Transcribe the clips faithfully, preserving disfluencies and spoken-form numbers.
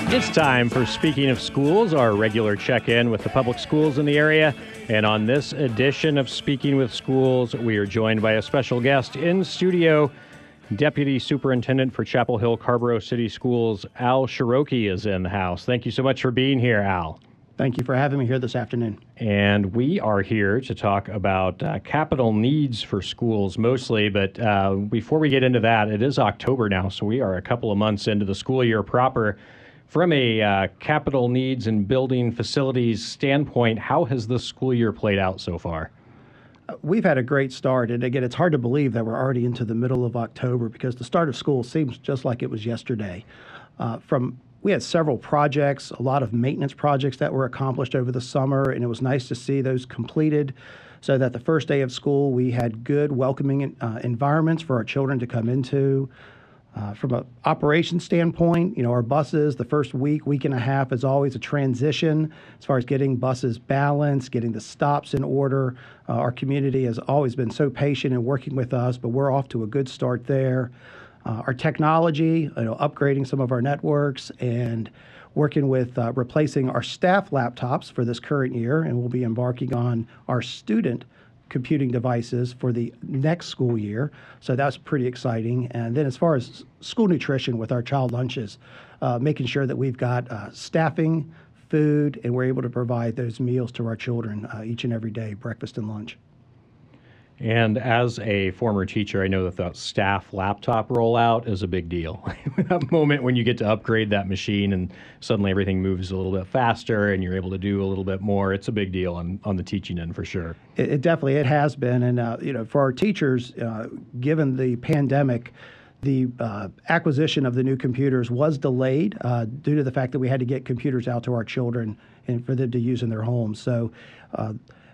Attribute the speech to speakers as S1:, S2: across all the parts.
S1: It's time for Speaking of Schools, our regular check-in with the public schools in the area. And on this edition of Speaking with Schools, we are joined by a special guest in studio. Deputy Superintendent for Chapel Hill Carrboro City Schools, Al Shiroki, is in the house. Thank you so much for being here, Al.
S2: Thank you for having me here this afternoon.
S1: And we are here to talk about uh, capital needs for schools mostly, but uh, before we get into that, it is October now, so we are a couple of months into the school year proper. From a uh, capital needs and building facilities standpoint, how has the school year played out so far?
S2: Uh, we've had a great start, and again, it's hard to believe that we're already into the middle of October because the start of school seems just like it was yesterday. Uh, from We had several projects, a lot of maintenance projects that were accomplished over the summer, and it was nice to see those completed so that the first day of school we had good, welcoming uh, environments for our children to come into. Uh, from an operations standpoint, you know, our buses, the first week, week and a half is always a transition as far as getting buses balanced, getting the stops in order. Uh, our community has always been so patient in working with us, but we're off to a good start there. Uh, our technology, you know, upgrading some of our networks and working with uh, replacing our staff laptops for this current year, and we'll be embarking on our student computing devices for the next school year. So that's pretty exciting. And then as far as school nutrition with our child lunches, uh, making sure that we've got uh, staffing, food, and we're able to provide those meals to our children uh, each and every day, breakfast and lunch.
S1: And as a former teacher, I know that the staff laptop rollout is a big deal. That moment when you get to upgrade that machine and suddenly everything moves a little bit faster and you're able to do a little bit more, it's a big deal on, on the teaching end for sure.
S2: It, it definitely, it has been. And, uh, you know, for our teachers, uh, given the pandemic, the uh, acquisition of the new computers was delayed uh, due to the fact that we had to get computers out to our children and for them to use in their homes. So, uh,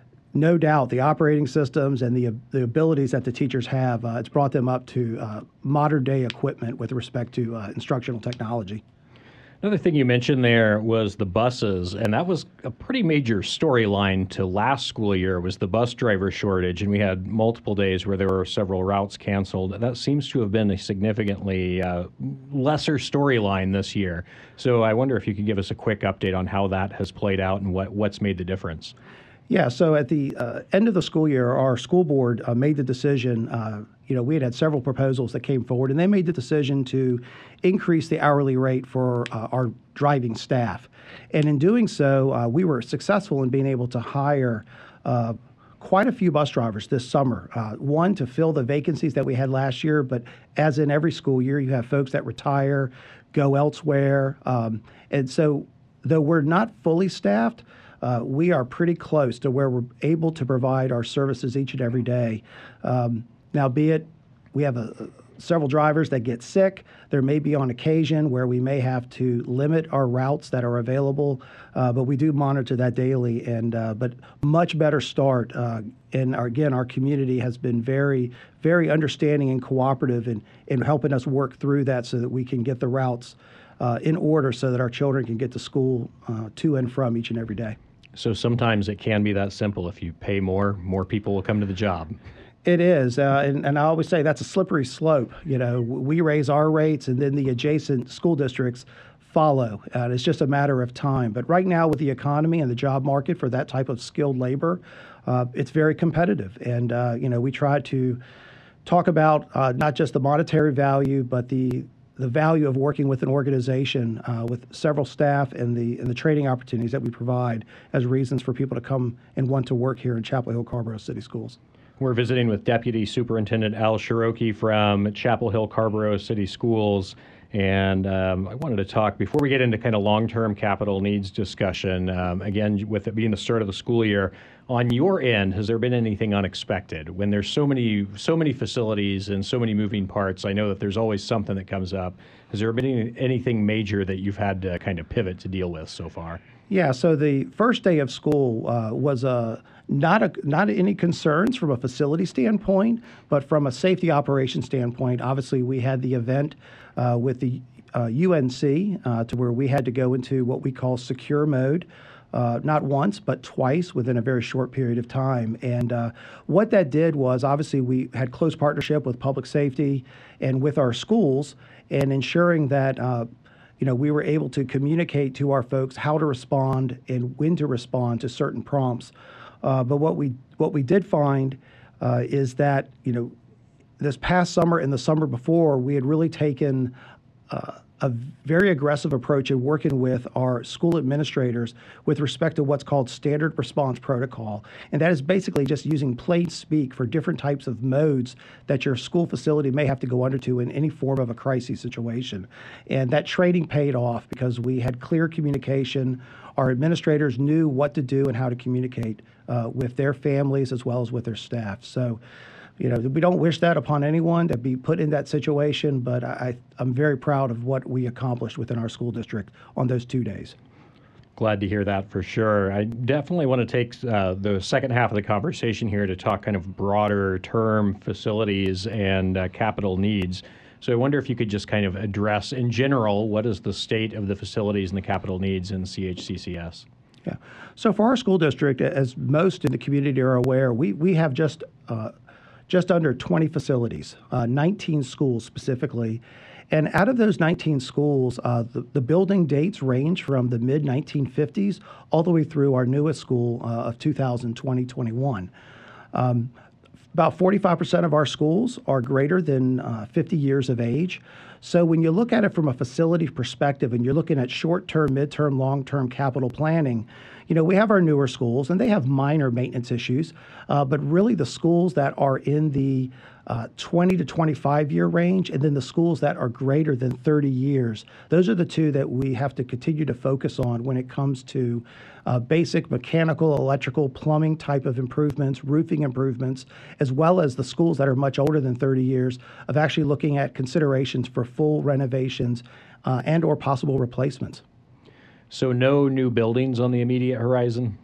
S2: no doubt, the operating systems and the the abilities that the teachers have, uh, it's brought them up to uh, modern-day equipment with respect to uh, instructional technology.
S1: Another thing you mentioned there was the buses, and that was a pretty major storyline to last school year was the bus driver shortage, and we had multiple days where there were several routes canceled. That seems to have been a significantly uh, lesser storyline this year. So I wonder if you could give us a quick update on how that has played out and what, what's made the difference.
S2: Yeah, so at the uh, end of the school year, our school board uh, made the decision, uh, you know, we had had several proposals that came forward, and they made the decision to increase the hourly rate for uh, our driving staff. And in doing so, uh, we were successful in being able to hire uh, quite a few bus drivers this summer. Uh, one, to fill the vacancies that we had last year, but as in every school year, you have folks that retire, go elsewhere. Um, and so, though we're not fully staffed, Uh, we are pretty close to where we're able to provide our services each and every day. Um, now, be it we have a, several drivers that get sick. There may be on occasion where we may have to limit our routes that are available, uh, but we do monitor that daily. And uh, but much better start. Uh, and our, again, our community has been very, very understanding and cooperative in, in helping us work through that so that we can get the routes uh, in order so that our children can get to school uh, to and from each and every day.
S1: So sometimes it can be that simple. If you pay more, more people will come to the job.
S2: It is, uh, and, and I always say that's a slippery slope. You know, we raise our rates, and then the adjacent school districts follow. Uh, it's just a matter of time. But right now, with the economy and the job market for that type of skilled labor, uh, it's very competitive. And uh, you know, we try to talk about uh, not just the monetary value, but the the value of working with an organization uh, with several staff and the and the training opportunities that we provide as reasons for people to come and want to work here in Chapel Hill Carrboro City Schools.
S1: We're visiting with Deputy Superintendent Al Shiroki from Chapel Hill Carrboro City Schools. And um, I wanted to talk, before we get into kind of long-term capital needs discussion, um, again, with it being the start of the school year, on your end, has there been anything unexpected? When there's so many so many facilities and so many moving parts, I know that there's always something that comes up. Has there been any, anything major that you've had to kind of pivot to deal with so far?
S2: Yeah, so the first day of school uh, was a not a not any concerns from a facility standpoint, but from a safety operations standpoint. Obviously, we had the event uh, with the uh, U N C uh, to where we had to go into what we call secure mode. Uh, not once, but twice within a very short period of time. And uh, what that did was, obviously, we had close partnership with public safety and with our schools, and ensuring that, uh, you know, we were able to communicate to our folks how to respond and when to respond to certain prompts. Uh, but what we what we did find uh, is that, you know, this past summer and the summer before, we had really taken uh, a very aggressive approach in working with our school administrators with respect to what's called standard response protocol. And that is basically just using plain speak for different types of modes that your school facility may have to go under to in any form of a crisis situation. And that training paid off because we had clear communication. Our administrators knew what to do and how to communicate uh, with their families as well as with their staff. So, you know, we don't wish that upon anyone to be put in that situation, but I, I'm very proud of what we accomplished within our school district on those two days.
S1: Glad to hear that for sure. I definitely want to take uh, the second half of the conversation here to talk kind of broader term facilities and uh, capital needs. So I wonder if you could just kind of address in general, what is the state of the facilities and the capital needs in C H C C S?
S2: Yeah. So for our school district, as most in the community are aware, we, we have just uh, just under twenty facilities, uh, nineteen schools specifically. And out of those nineteen schools, uh, the, the building dates range from the mid nineteen fifties all the way through our newest school uh, of two thousand twenty twenty-one. Um, about forty-five percent of our schools are greater than uh, fifty years of age. So when you look at it from a facility perspective and you're looking at short-term, mid-term, long-term capital planning, you know, we have our newer schools and they have minor maintenance issues, uh, but really the schools that are in the uh, twenty to twenty-five year range and then the schools that are greater than thirty years, those are the two that we have to continue to focus on when it comes to uh, basic mechanical, electrical, plumbing type of improvements, roofing improvements, as well as the schools that are much older than thirty years of actually looking at considerations for full renovations uh, and or possible replacements.
S1: So no new buildings on the immediate horizon?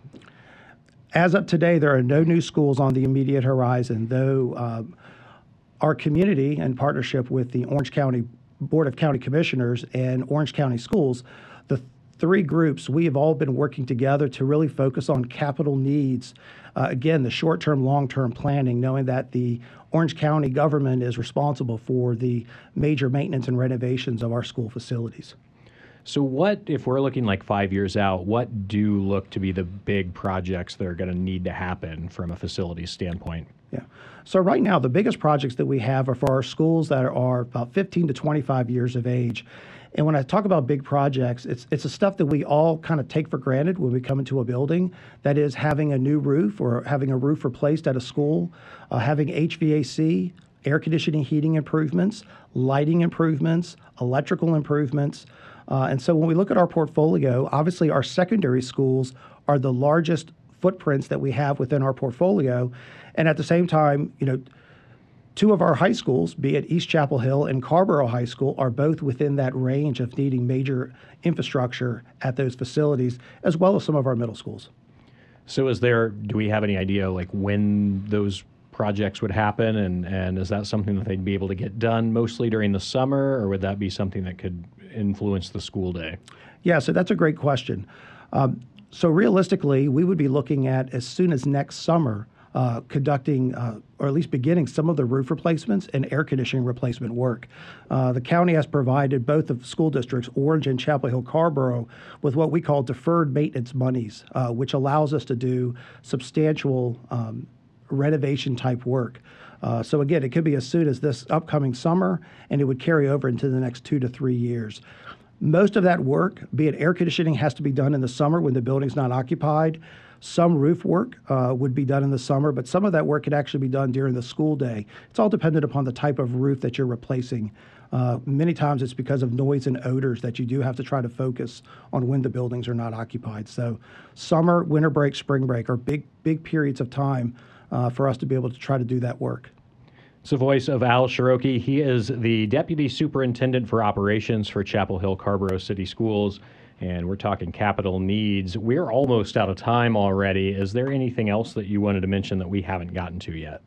S2: As of today, there are no new schools on the immediate horizon, though um, our community, in partnership with the Orange County Board of County Commissioners and Orange County Schools, the three groups, we have all been working together to really focus on capital needs. Uh, again, the short-term, long-term planning, knowing that the Orange County government is responsible for the major maintenance and renovations of our school facilities.
S1: So what, if we're looking like five years out, what do look to be the big projects that are going to need to happen from a facilities standpoint?
S2: Yeah. So right now, the biggest projects that we have are for our schools that are about fifteen to twenty-five years of age. And when I talk about big projects, it's it's the stuff that we all kind of take for granted when we come into a building. That is having a new roof or having a roof replaced at a school, uh, having H V A C, air conditioning, heating improvements, lighting improvements, electrical improvements. Uh, and so when we look at our portfolio, obviously our secondary schools are the largest footprints that we have within our portfolio. And at the same time, you know, two of our high schools, be it East Chapel Hill and Carrboro High School, are both within that range of needing major infrastructure at those facilities, as well as some of our middle schools.
S1: So is there, do we have any idea like when those projects would happen, and, and is that something that they'd be able to get done mostly during the summer, or would that be something that could influence the school day?
S2: Yeah, so that's a great question. Um, so realistically, we would be looking at as soon as next summer uh, conducting, uh, or at least beginning, some of the roof replacements and air conditioning replacement work. Uh, the county has provided both of school districts, Orange and Chapel Hill Carrboro, with what we call deferred maintenance monies, uh, which allows us to do substantial um, renovation type work. Uh, so again, it could be as soon as this upcoming summer, and it would carry over into the next two to three years. Most of that work, be it air conditioning, has to be done in the summer when the building's not occupied. Some roof work uh, would be done in the summer, but some of that work could actually be done during the school day. It's all dependent upon the type of roof that you're replacing. Uh, many times it's because of noise and odors that you do have to try to focus on when the buildings are not occupied. So summer, winter break, spring break are big, big periods of time uh, for us to be able to try to do that work.
S1: It's the voice of Al Shiroki. He is the Deputy Superintendent for Operations for Chapel Hill Carrboro City Schools, and we're talking capital needs. We're almost out of time already. Is there anything else that you wanted to mention that we haven't gotten to yet?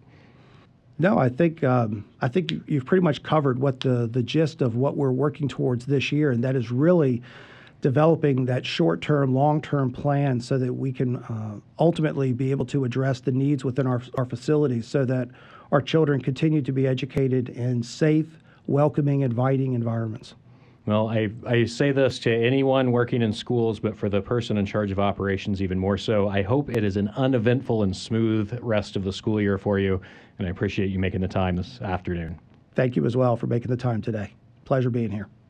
S2: No, I think um, I think you- you've pretty much covered what the, the gist of what we're working towards this year, and that is really developing that short-term, long-term plan so that we can uh, ultimately be able to address the needs within our, our facilities so that our children continue to be educated in safe, welcoming, inviting environments.
S1: Well, I, I say this to anyone working in schools, but for the person in charge of operations even more so, I hope it is an uneventful and smooth rest of the school year for you, and I appreciate you making the time this afternoon.
S2: Thank you as well for making the time today. Pleasure being here.